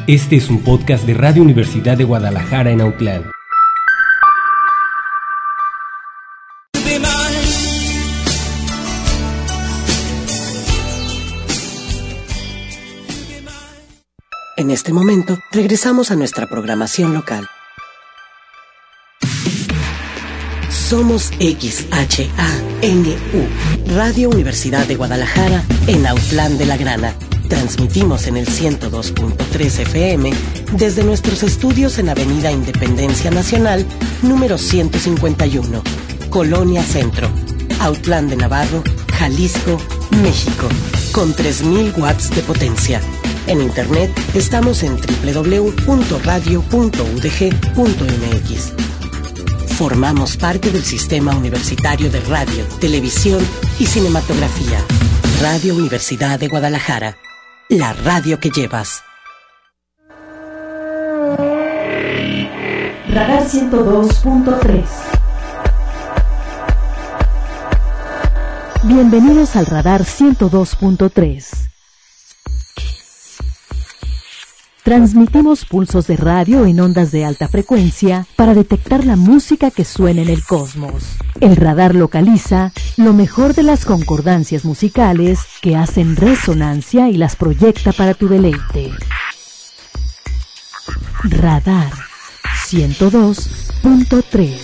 Este es un podcast de Radio Universidad de Guadalajara en Autlán. En este momento, regresamos a nuestra programación local. Somos XHANU, Radio Universidad de Guadalajara, en Autlán de la Grana. Transmitimos en el 102.3 FM desde nuestros estudios en Avenida Independencia Nacional, número 151, Colonia Centro, Autlán de Navarro, Jalisco, México, con 3,000 watts de potencia. En internet estamos en www.radio.udg.mx. Formamos parte del Sistema Universitario de Radio, Televisión y Cinematografía. Radio Universidad de Guadalajara. La radio que llevas. Radar 102.3. Bienvenidos al Radar 102.3. Transmitimos pulsos de radio en ondas de alta frecuencia para detectar la música que suena en el cosmos. El radar localiza lo mejor de las concordancias musicales que hacen resonancia y las proyecta para tu deleite. Radar 102.3.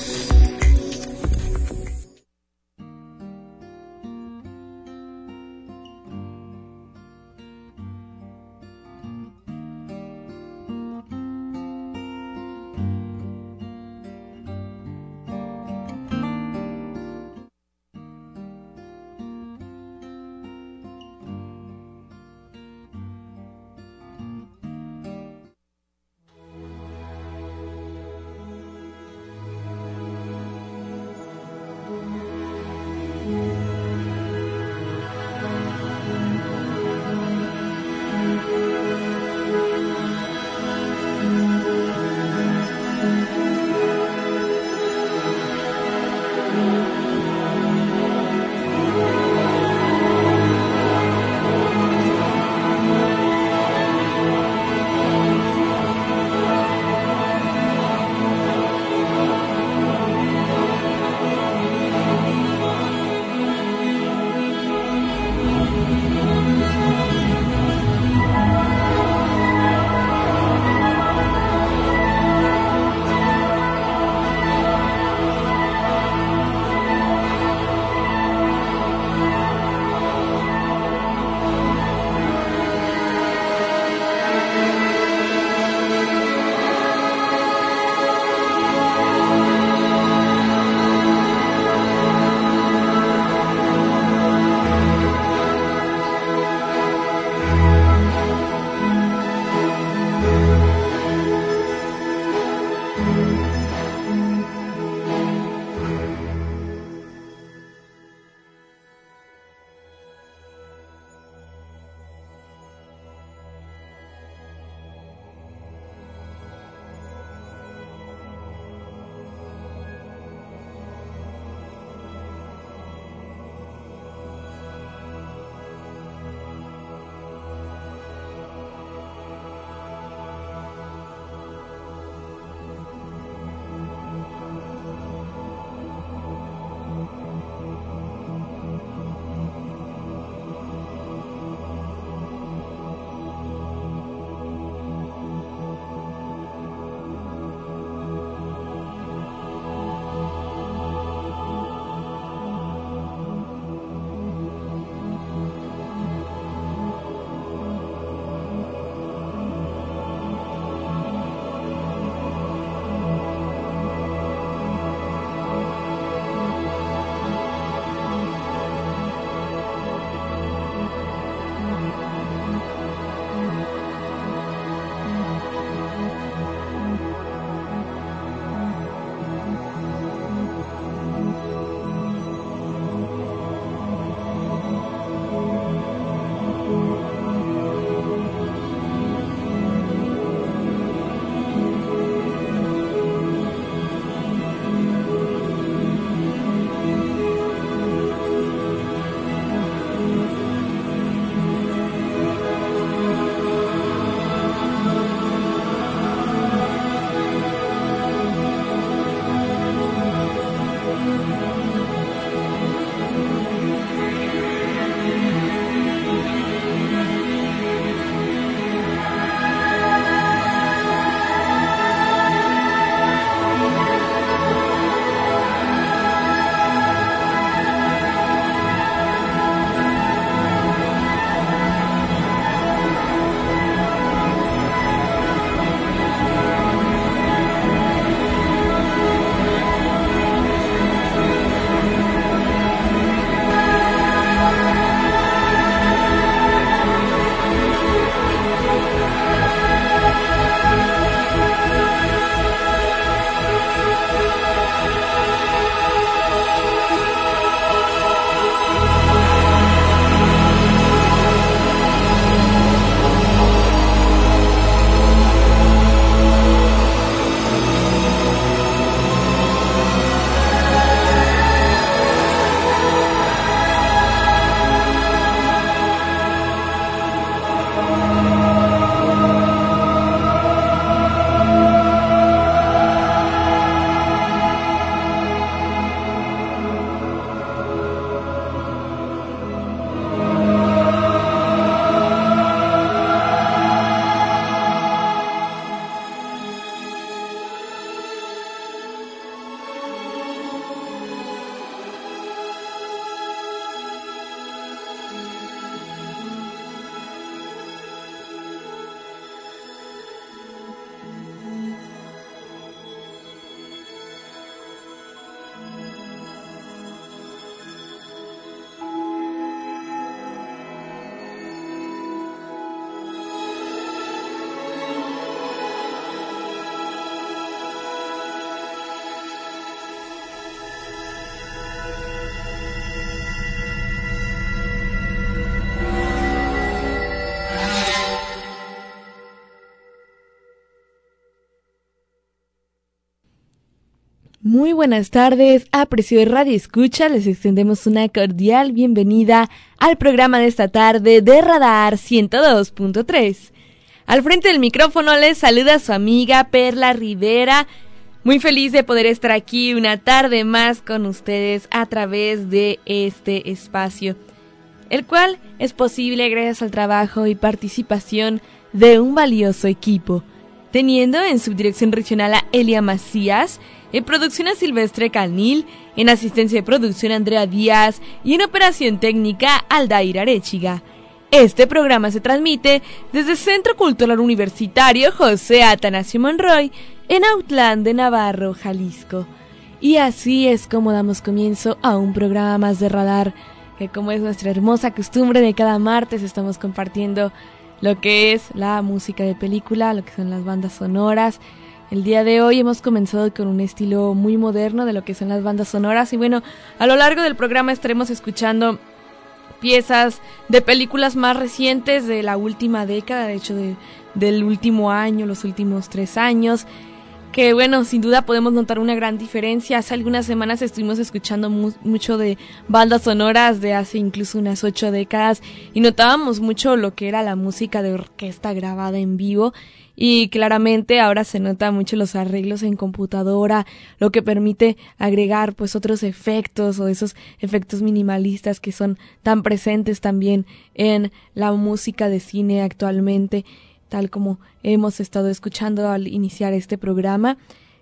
Muy buenas tardes, apreciado Radio Escucha, les extendemos una cordial bienvenida al programa de esta tarde de Radar 102.3. Al frente del micrófono les saluda su amiga Perla Rivera, muy feliz de poder estar aquí una tarde más con ustedes a través de este espacio, el cual es posible gracias al trabajo y participación de un valioso equipo, teniendo en subdirección regional a Elia Macías, en producción a Silvestre Canil, en asistencia de producción Andrea Díaz y en operación técnica Aldair Arechiga. Este programa se transmite desde el Centro Cultural Universitario José Atanasio Monroy en Autlán de Navarro, Jalisco. Y así es como damos comienzo a un programa más de Radar, que como es nuestra hermosa costumbre de cada martes estamos compartiendo lo que es la música de película, lo que son las bandas sonoras. El día de hoy hemos comenzado con un estilo muy moderno de lo que son las bandas sonoras y bueno, a lo largo del programa estaremos escuchando piezas de películas más recientes de la última década, de hecho del último año, los últimos 3 años, que bueno, sin duda podemos notar una gran diferencia. Hace algunas semanas estuvimos escuchando mucho de bandas sonoras de hace incluso unas 8 décadas y notábamos mucho lo que era la música de orquesta grabada en vivo. Y claramente ahora se nota mucho los arreglos en computadora, lo que permite agregar pues otros efectos o esos efectos minimalistas que son tan presentes también en la música de cine actualmente, tal como hemos estado escuchando al iniciar este programa.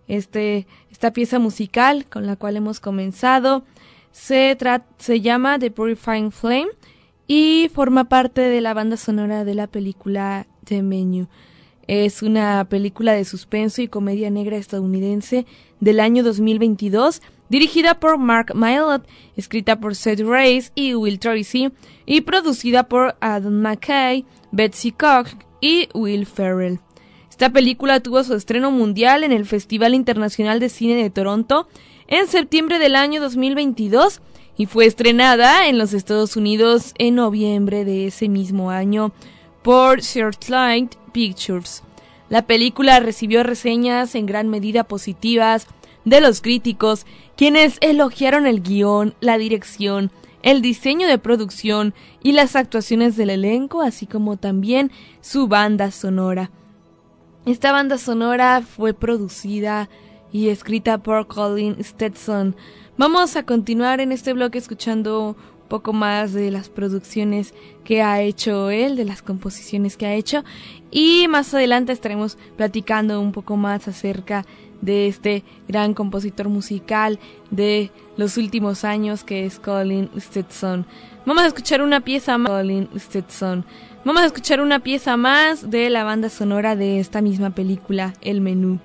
Esta pieza musical con la cual hemos comenzado se llama The Purifying Flame y forma parte de la banda sonora de la película The Menu. Es una película de suspenso y comedia negra estadounidense del año 2022, dirigida por Mark Mylod, escrita por Seth Reiss y Will Tracy, y producida por Adam McKay, Betsy Koch y Will Ferrell. Esta película tuvo su estreno mundial en el Festival Internacional de Cine de Toronto en septiembre del año 2022 y fue estrenada en los Estados Unidos en noviembre de ese mismo año por Searchlight Pictures. La película recibió reseñas en gran medida positivas de los críticos, quienes elogiaron el guión, la dirección, el diseño de producción y las actuaciones del elenco, así como también su banda sonora. Esta banda sonora fue producida y escrita por Colin Stetson. Vamos a continuar en este bloque escuchando poco más de las producciones que ha hecho él, de las composiciones que ha hecho, y más adelante estaremos platicando un poco más acerca de este gran compositor musical de los últimos años que es Colin Stetson. Vamos a escuchar una pieza más de la banda sonora de esta misma película, El Menú.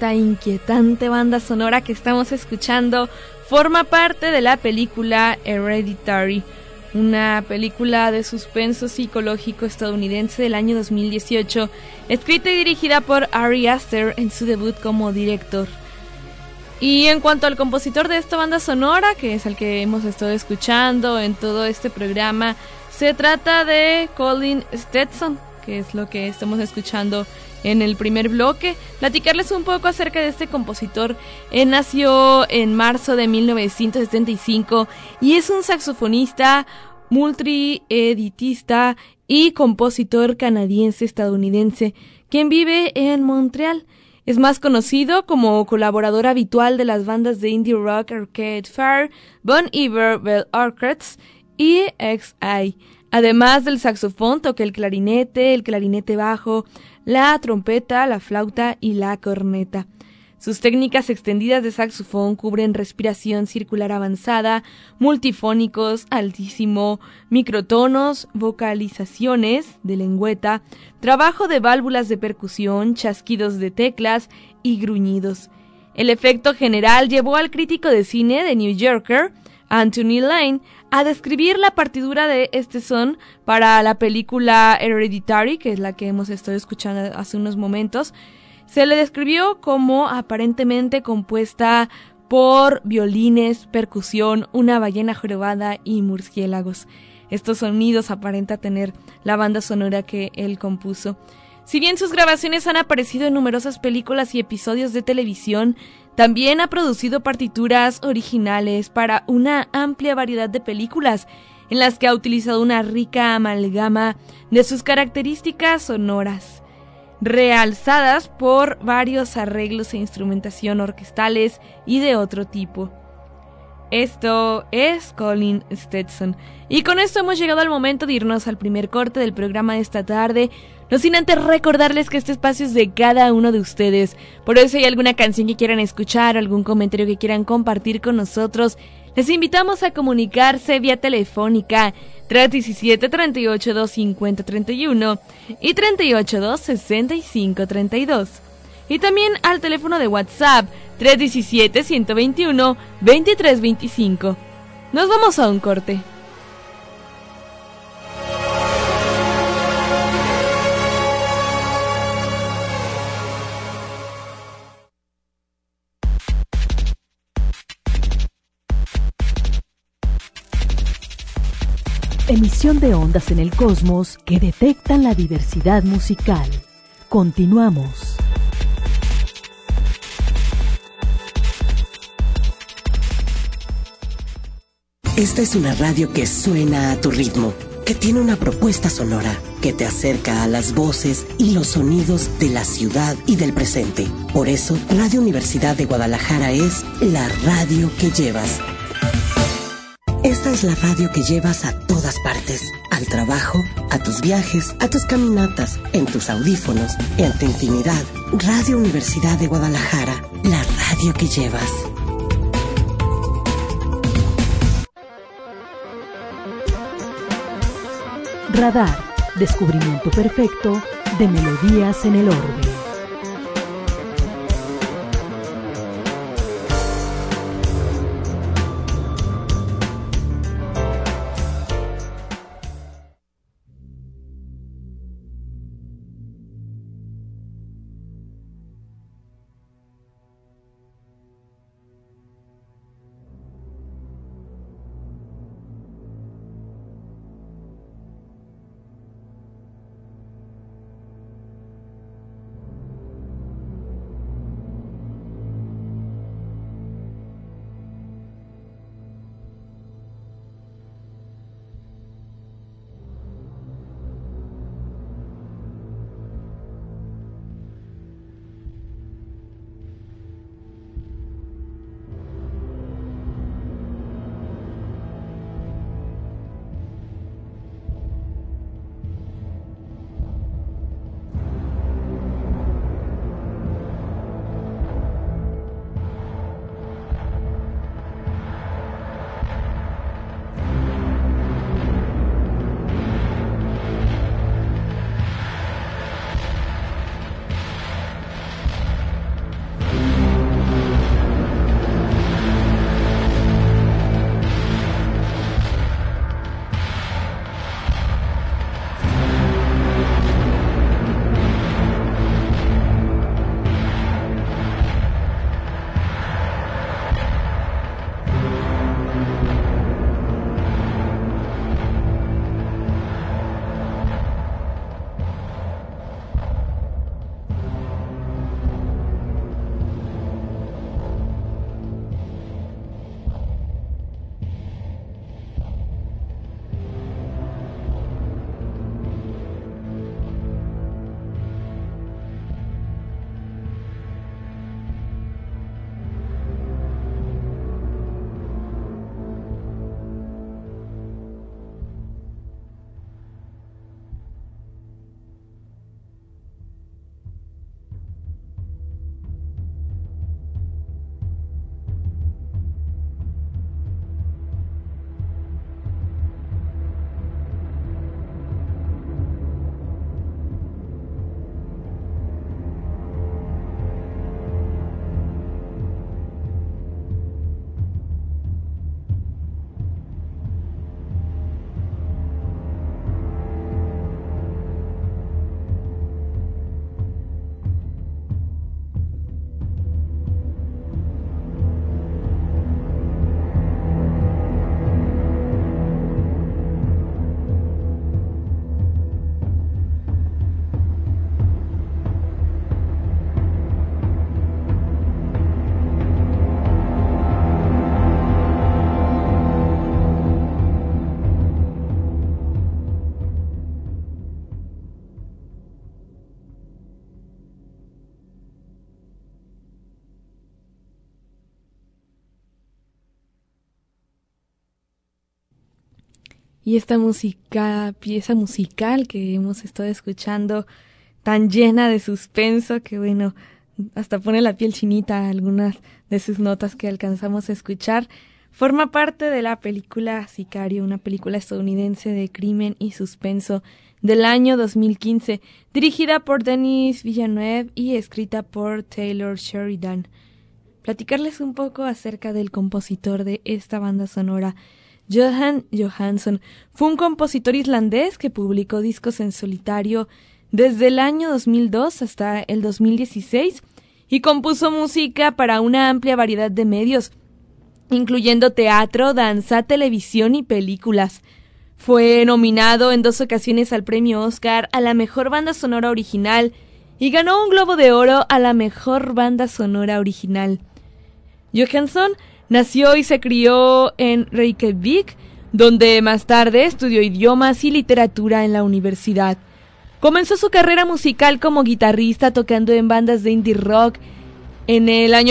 esta inquietante banda sonora que estamos escuchando forma parte de la película Hereditary, una película de suspenso psicológico estadounidense del año 2018, escrita y dirigida por Ari Aster en su debut como director. Y en cuanto al compositor de esta banda sonora, que es el que hemos estado escuchando en todo este programa, se trata de Colin Stetson, que es lo que estamos escuchando en el primer bloque. Platicarles un poco acerca de este compositor. Él nació en marzo de 1975 y es un saxofonista, multieditista y compositor canadiense-estadounidense, quien vive en Montreal. Es más conocido como colaborador habitual de las bandas de indie rock Arcade Fire, Bon Iver Bell Orchids y XI. Además del saxofón, toca el clarinete bajo, la trompeta, la flauta y la corneta. Sus técnicas extendidas de saxofón cubren respiración circular avanzada, multifónicos, altísimo, microtonos, vocalizaciones de lengüeta, trabajo de válvulas de percusión, chasquidos de teclas y gruñidos. El efecto general llevó al crítico de cine de New Yorker, Anthony Lane, a describir la partitura de este son para la película Hereditary, que es la que hemos estado escuchando hace unos momentos. Se le describió como aparentemente compuesta por violines, percusión, una ballena jorobada y murciélagos. Estos sonidos aparenta tener la banda sonora que él compuso. Si bien sus grabaciones han aparecido en numerosas películas y episodios de televisión, también ha producido partituras originales para una amplia variedad de películas, en las que ha utilizado una rica amalgama de sus características sonoras, realzadas por varios arreglos e instrumentación orquestales y de otro tipo. Esto es Colin Stetson. Y con esto hemos llegado al momento de irnos al primer corte del programa de esta tarde. No sin antes recordarles que este espacio es de cada uno de ustedes. Por eso, si hay alguna canción que quieran escuchar o algún comentario que quieran compartir con nosotros, les invitamos a comunicarse vía telefónica 317-382-5031 y 382-6532. Y también al teléfono de WhatsApp 317-121-2325. Nos vamos a un corte. Emisión de ondas en el cosmos que detectan la diversidad musical. Continuamos. Esta es una radio que suena a tu ritmo, que tiene una propuesta sonora, que te acerca a las voces y los sonidos de la ciudad y del presente. Por eso, Radio Universidad de Guadalajara es la radio que llevas. Esta es la radio que llevas a todas partes, al trabajo, a tus viajes, a tus caminatas, en tus audífonos, en tu intimidad. Radio Universidad de Guadalajara, la radio que llevas. Radar, descubrimiento perfecto de melodías en el orbe. y esta pieza musical que hemos estado escuchando, tan llena de suspenso que bueno, hasta pone la piel chinita algunas de sus notas que alcanzamos a escuchar, forma parte de la película Sicario, una película estadounidense de crimen y suspenso del año 2015, dirigida por Denis Villeneuve y escrita por Taylor Sheridan. Platicarles un poco acerca del compositor de esta banda sonora. Jóhann Jóhannsson fue un compositor islandés que publicó discos en solitario desde el año 2002 hasta el 2016 y compuso música para una amplia variedad de medios, incluyendo teatro, danza, televisión y películas. Fue nominado en 2 ocasiones al premio Oscar a la mejor banda sonora original y ganó un Globo de Oro a la mejor banda sonora original. Jóhannsson nació y se crió en Reykjavik, donde más tarde estudió idiomas y literatura en la universidad. Comenzó su carrera musical como guitarrista tocando en bandas de indie rock. En el año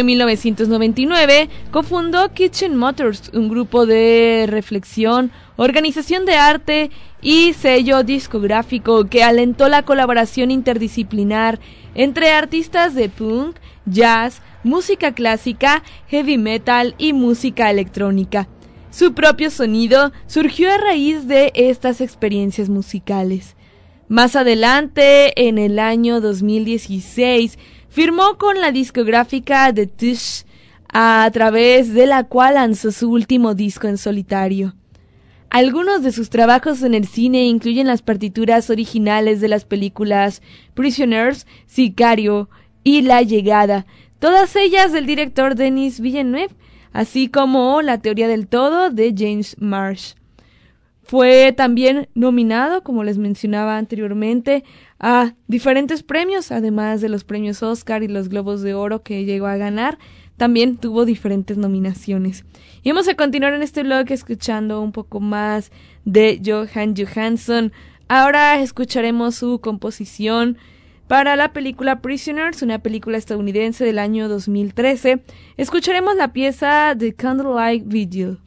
1999 cofundó Kitchen Motors, un grupo de reflexión, organización de arte y sello discográfico que alentó la colaboración interdisciplinar entre artistas de punk, jazz, música clásica, heavy metal y música electrónica. Su propio sonido surgió a raíz de estas experiencias musicales. Más adelante, en el año 2016, firmó con la discográfica The Tush, a través de la cual lanzó su último disco en solitario. Algunos de sus trabajos en el cine incluyen las partituras originales de las películas Prisoners, Sicario y La Llegada, todas ellas del director Denis Villeneuve, así como La Teoría del Todo de James Marsh. Fue también nominado, como les mencionaba anteriormente, a diferentes premios, además de los premios Oscar y los Globos de Oro que llegó a ganar. También tuvo diferentes nominaciones. Y vamos a continuar en este blog escuchando un poco más de Jóhann Jóhannsson. Ahora escucharemos su composición para la película Prisoners, una película estadounidense del año 2013. Escucharemos la pieza The Candlelight Vigil.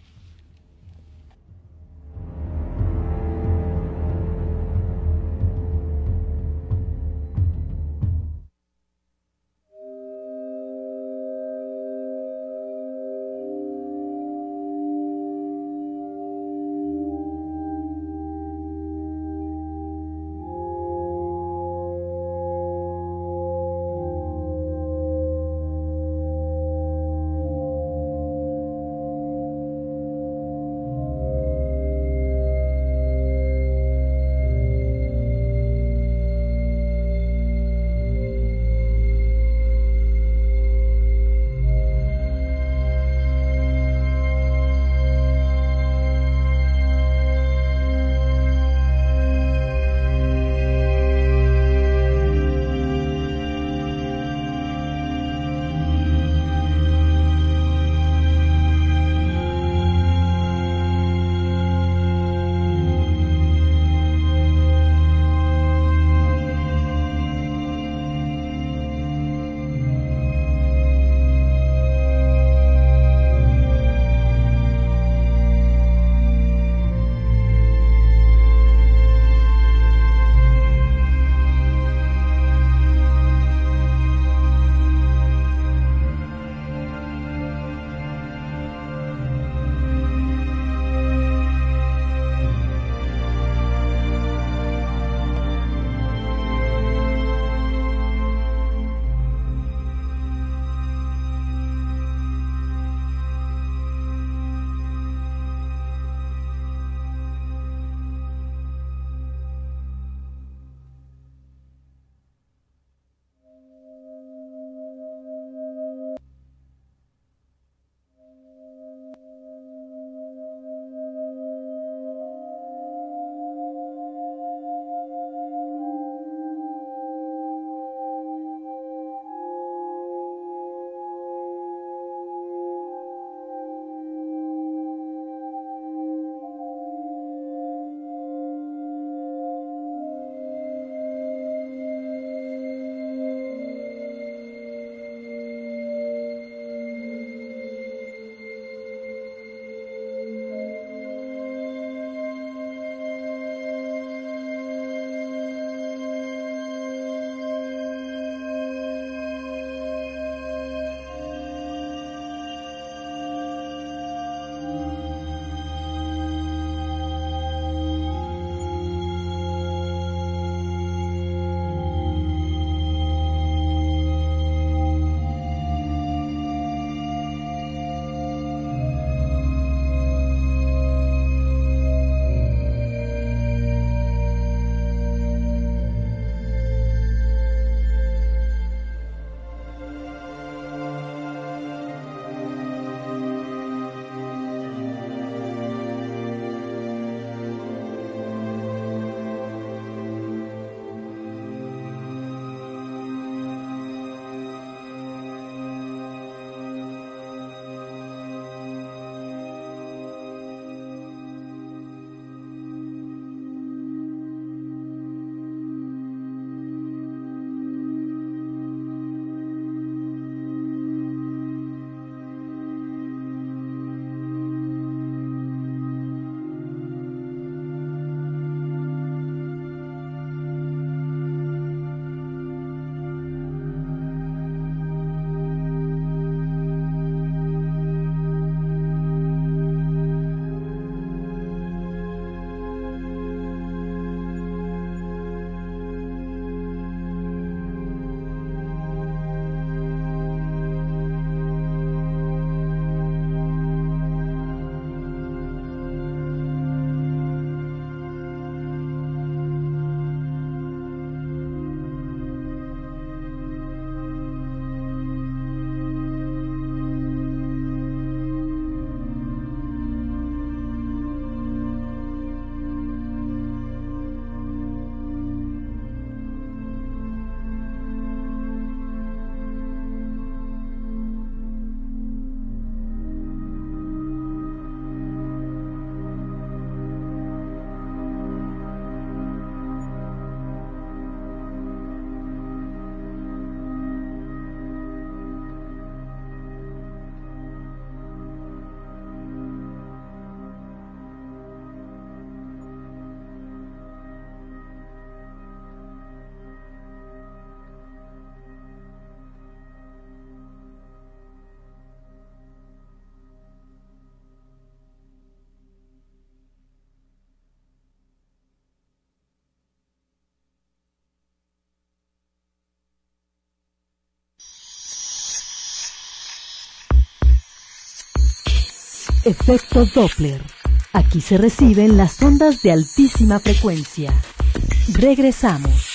Efecto Doppler. Aquí se reciben las ondas de altísima frecuencia. Regresamos.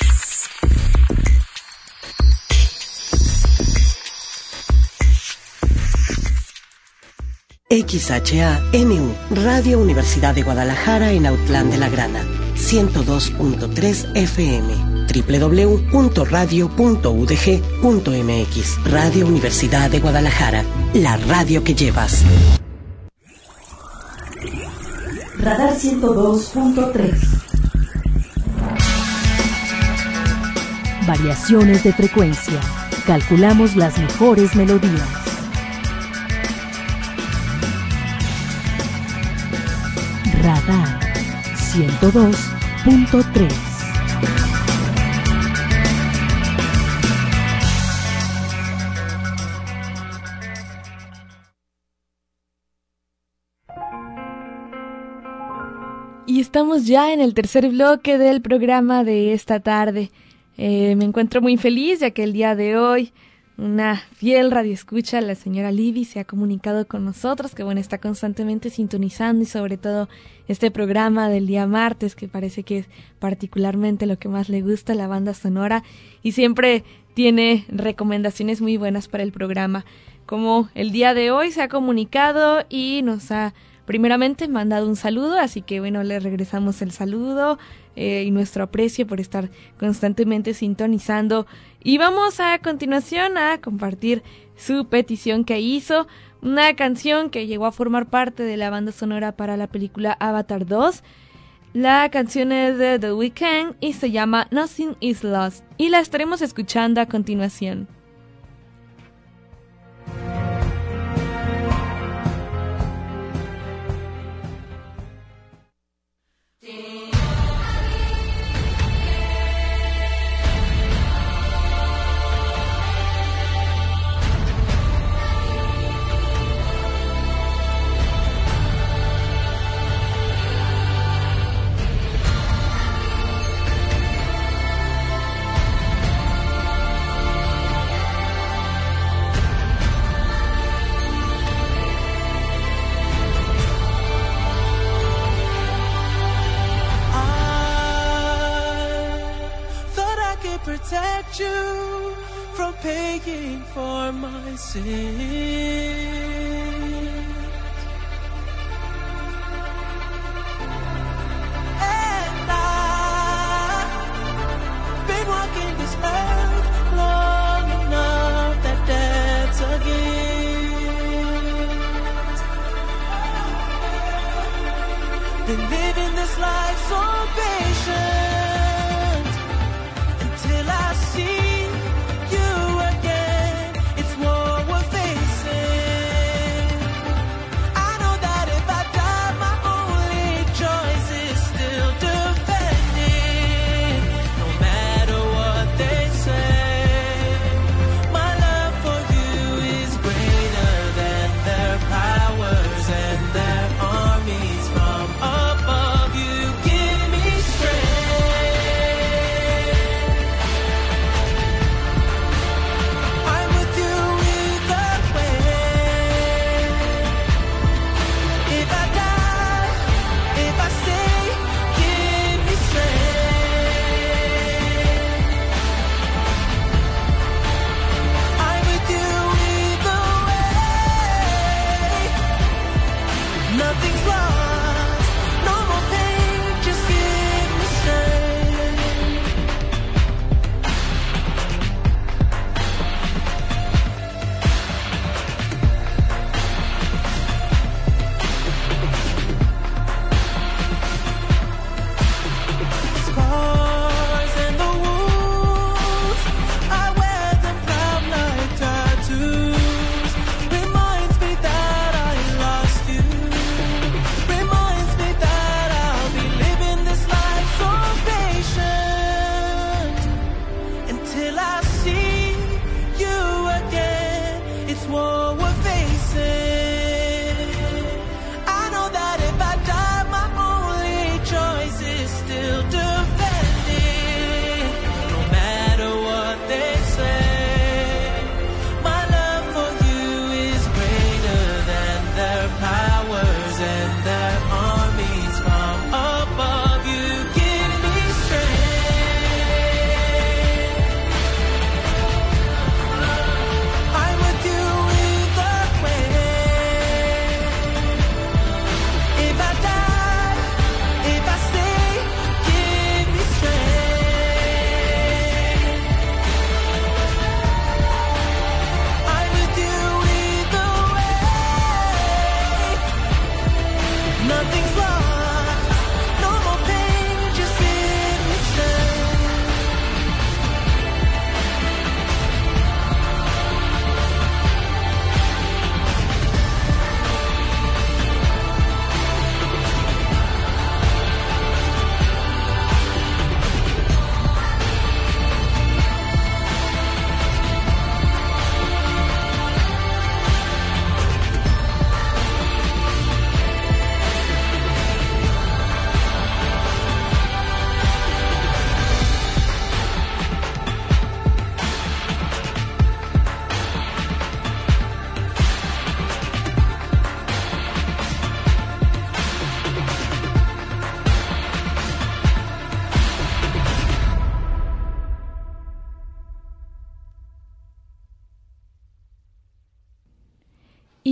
XHANU, Radio Universidad de Guadalajara en Autlán de la Grana, 102.3 FM, www.radio.udg.mx. Radio Universidad de Guadalajara, la radio que llevas. Radar 102.3. Variaciones de frecuencia. Calculamos las mejores melodías. Radar 102.3. Y estamos ya en el tercer bloque del programa de esta tarde. Me encuentro muy feliz ya que el día de hoy una fiel radioescucha, la señora Libby, se ha comunicado con nosotros, que bueno, está constantemente sintonizando y sobre todo este programa del día martes, que parece que es particularmente lo que más le gusta, la banda sonora, y siempre tiene recomendaciones muy buenas para el programa. Como el día de hoy se ha comunicado y nos ha primeramente mandado un saludo, así que bueno, le regresamos el saludo y nuestro aprecio por estar constantemente sintonizando. Y vamos a continuación a compartir su petición que hizo, una canción que llegó a formar parte de la banda sonora para la película Avatar 2. La canción es de The Weeknd y se llama Nothing Is Lost, y la estaremos escuchando a continuación. Protect you from paying for my sins. And I've been walking this earth long enough that that's a gift. Been living this life so patient. Till I see you again, it's war we're facing. I know that if I die, my only choice is still defending. No matter what they say, my love for you is greater than their powers and their armies from above. You give me strength.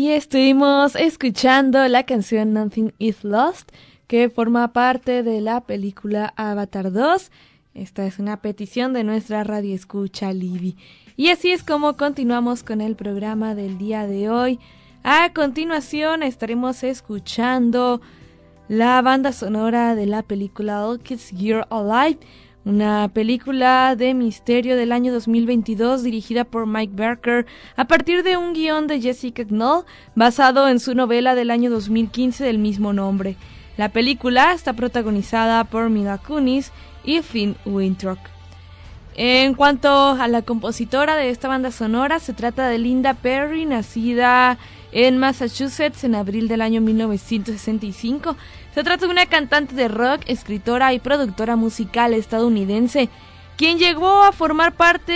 Y estuvimos escuchando la canción Nothing is Lost, que forma parte de la película Avatar 2. Esta es una petición de nuestra radioescucha Libby. Y así es como continuamos con el programa del día de hoy. A continuación estaremos escuchando la banda sonora de la película All Kids Year Alive, una película de misterio del año 2022 dirigida por Mike Barker a partir de un guión de Jessica Knoll basado en su novela del año 2015 del mismo nombre. La película está protagonizada por Mila Kunis y Finn Wittrock. En cuanto a la compositora de esta banda sonora, se trata de Linda Perry, nacida en Massachusetts en abril del año 1965. Se trata de una cantante de rock, escritora y productora musical estadounidense, quien llegó a formar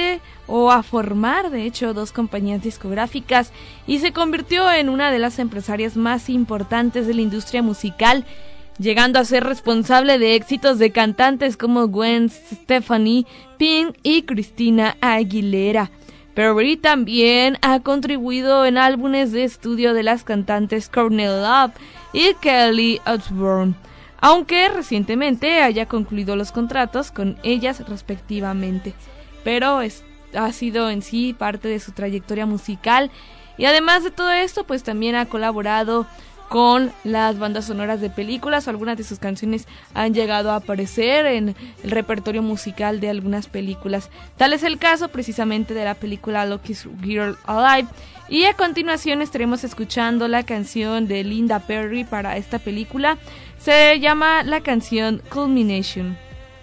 de hecho, 2 compañías discográficas y se convirtió en una de las empresarias más importantes de la industria musical, llegando a ser responsable de éxitos de cantantes como Gwen Stefani, Pink y Christina Aguilera. Perry también ha contribuido en álbumes de estudio de las cantantes Courtney Love y Kelly Osbourne, aunque recientemente haya concluido los contratos con ellas respectivamente. Pero ha sido en sí parte de su trayectoria musical, y además de todo esto, pues también ha colaborado con las bandas sonoras de películas, o algunas de sus canciones han llegado a aparecer en el repertorio musical de algunas películas. Tal es el caso precisamente de la película Lucky's Girl Alive. Y a continuación estaremos escuchando la canción de Linda Perry para esta película. Se llama la canción Culmination.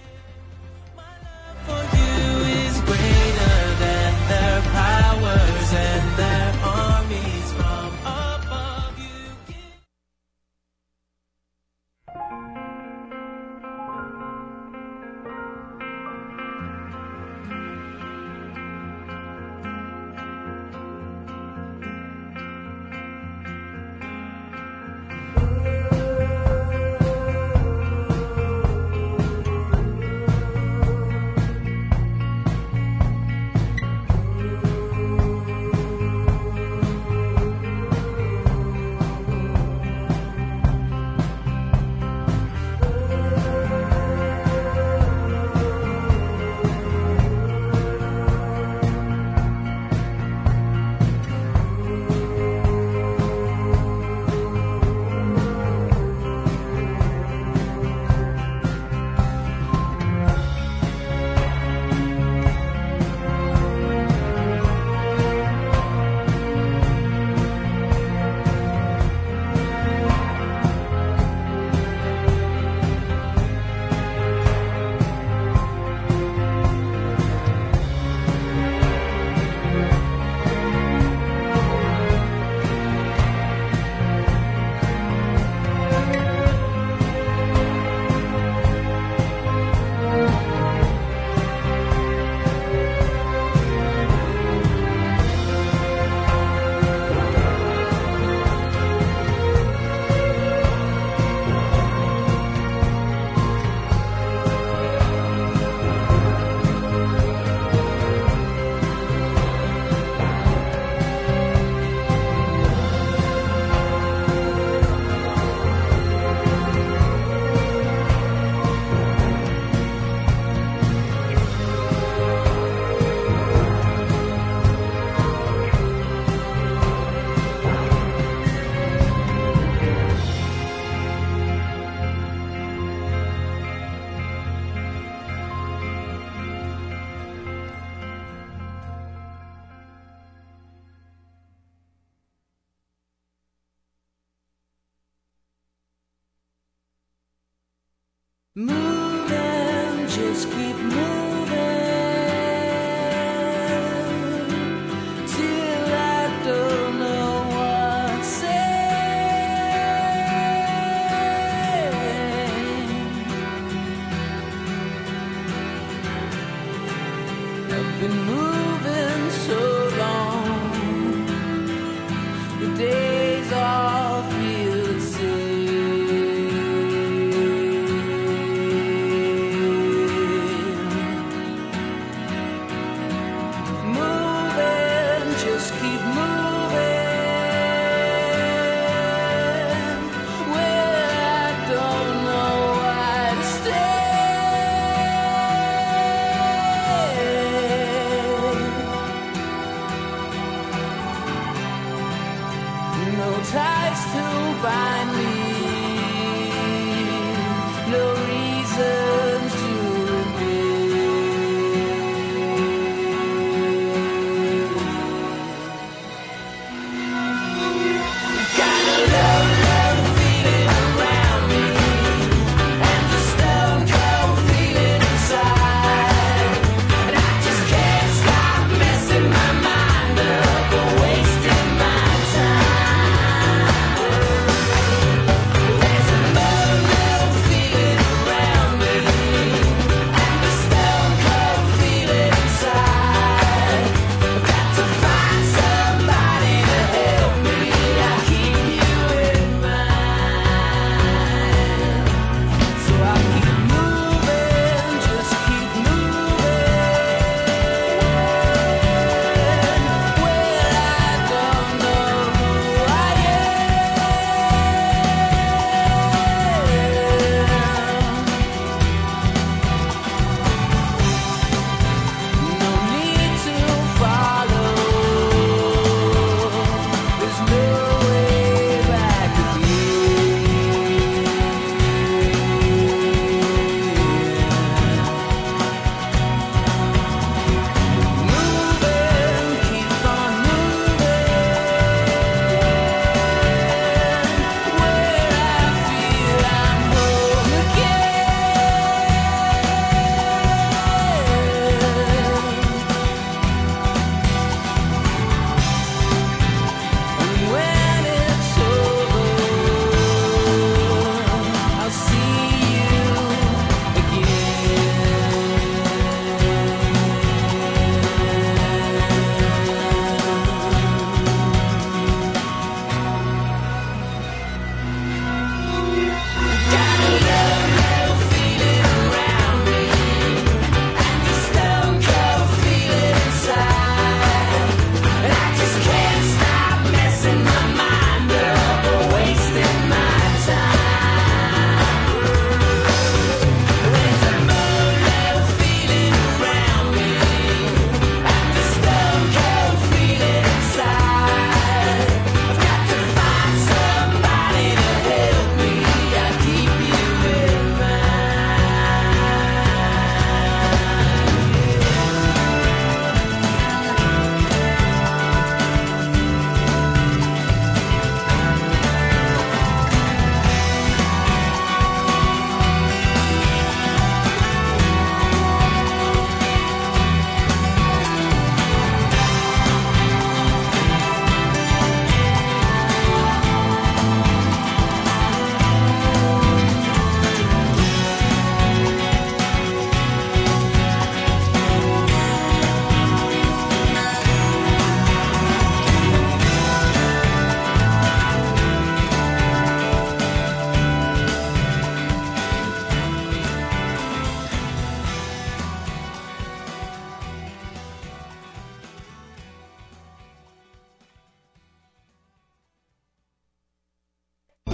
Moving, just keep moving till I don't know what to say. I've been moving so long, the days all feel the same. Moving, just keep moving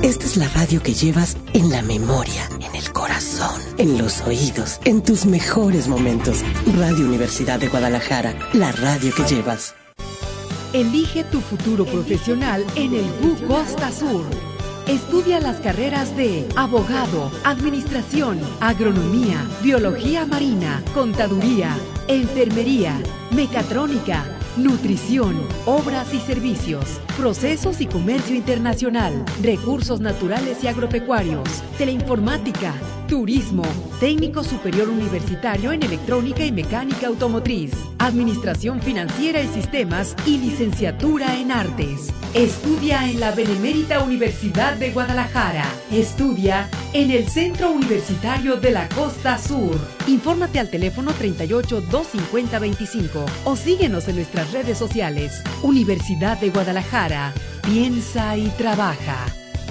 Esta es la radio que llevas en la memoria, en el corazón, en los oídos, en tus mejores momentos. Radio Universidad de Guadalajara, la radio que llevas. Elige tu futuro profesional en el BU Costa Sur. Estudia las carreras de abogado, administración, agronomía, biología marina, contaduría, enfermería, mecatrónica, nutrición, obras y servicios, procesos y comercio internacional, recursos naturales y agropecuarios, teleinformática, turismo, técnico superior universitario en electrónica y mecánica automotriz, administración financiera y sistemas y licenciatura en artes. Estudia en la Benemérita Universidad de Guadalajara. Estudia en el Centro Universitario de la Costa Sur. Infórmate al teléfono 38 250 25 o síguenos en nuestras redes sociales. Universidad de Guadalajara. Piensa y trabaja.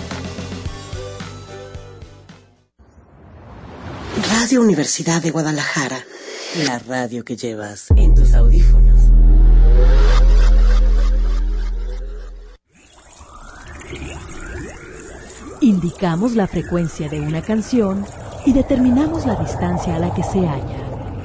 Radio Universidad de Guadalajara, la radio que llevas en tus audífonos. Indicamos la frecuencia de una canción y determinamos la distancia a la que se halla.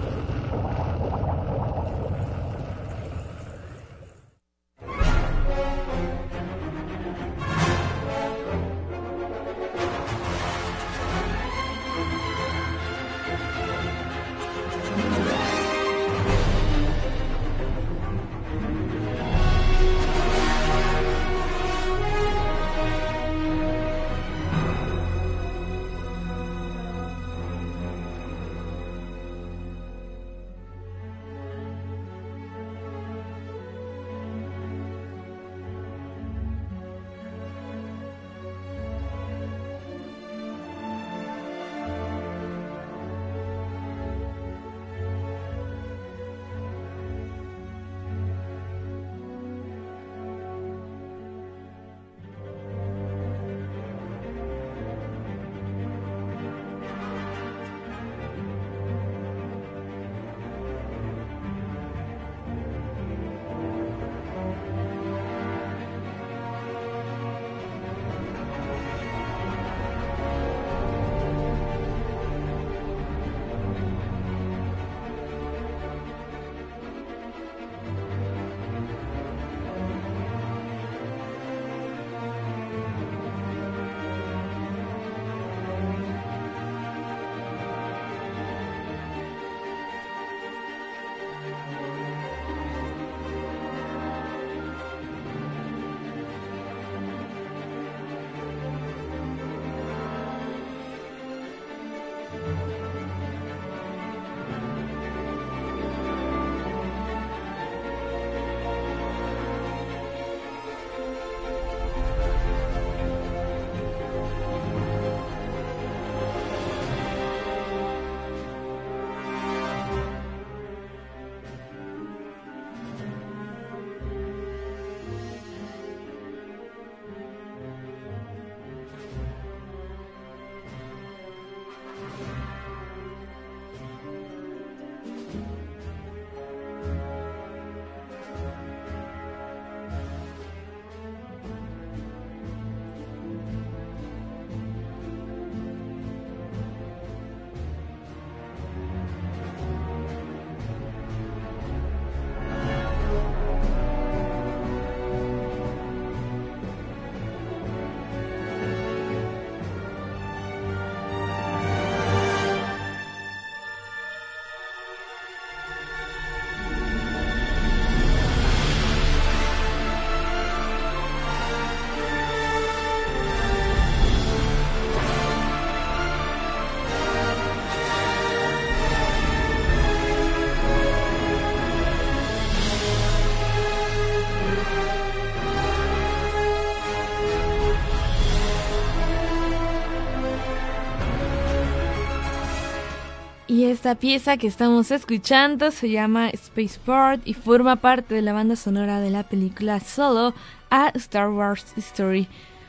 Y esta pieza que estamos escuchando se llama Spaceport y forma parte de la banda sonora de la película Solo, a Star Wars Story.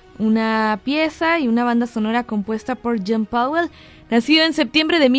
Una pieza y una banda sonora compuesta por John Powell, nacido en septiembre de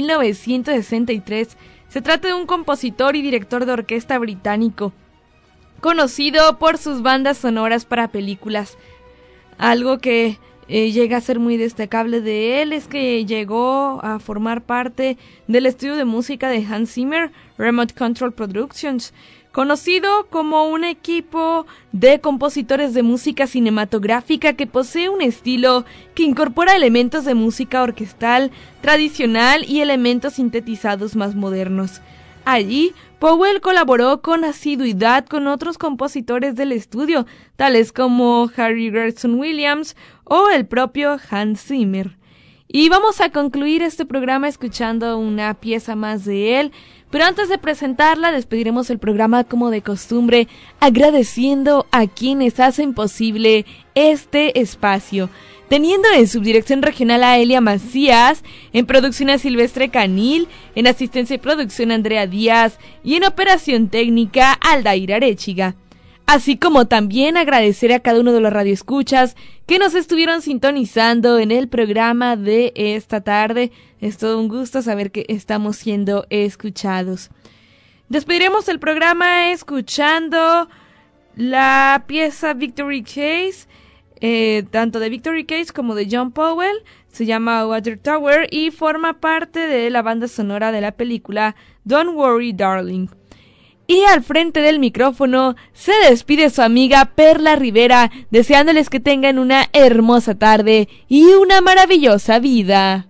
1963. Se trata de un compositor y director de orquesta británico, conocido por sus bandas sonoras para películas. Algo que llega a ser muy destacable de él es que llegó a formar parte del estudio de música de Hans Zimmer, Remote Control Productions, conocido como un equipo de compositores de música cinematográfica que posee un estilo que incorpora elementos de música orquestal tradicional y elementos sintetizados más modernos. Allí, Powell colaboró con asiduidad con otros compositores del estudio, tales como Harry Gregson Williams o el propio Hans Zimmer. Y vamos a concluir este programa escuchando una pieza más de él, pero antes de presentarla despediremos el programa como de costumbre, agradeciendo a quienes hacen posible este espacio. Teniendo en subdirección regional a Elia Macías, en producción a Silvestre Canil, en asistencia y producción a Andrea Díaz y en operación técnica Aldair Arechiga. Así como también agradecer a cada uno de los radioescuchas que nos estuvieron sintonizando en el programa de esta tarde. Es todo un gusto saber que estamos siendo escuchados. Despediremos el programa escuchando la pieza Victory Case, tanto de Victory Case como de John Powell. Se llama Water Tower y forma parte de la banda sonora de la película Don't Worry Darling. Y al frente del micrófono se despide su amiga Perla Rivera, deseándoles que tengan una hermosa tarde y una maravillosa vida.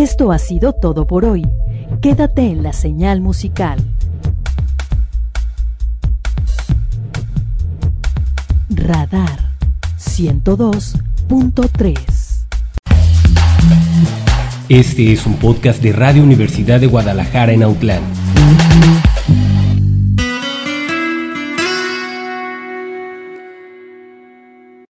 Esto ha sido todo por hoy. Quédate en la señal musical. Radar 102.3. Este es un podcast de Radio Universidad de Guadalajara en Autlán.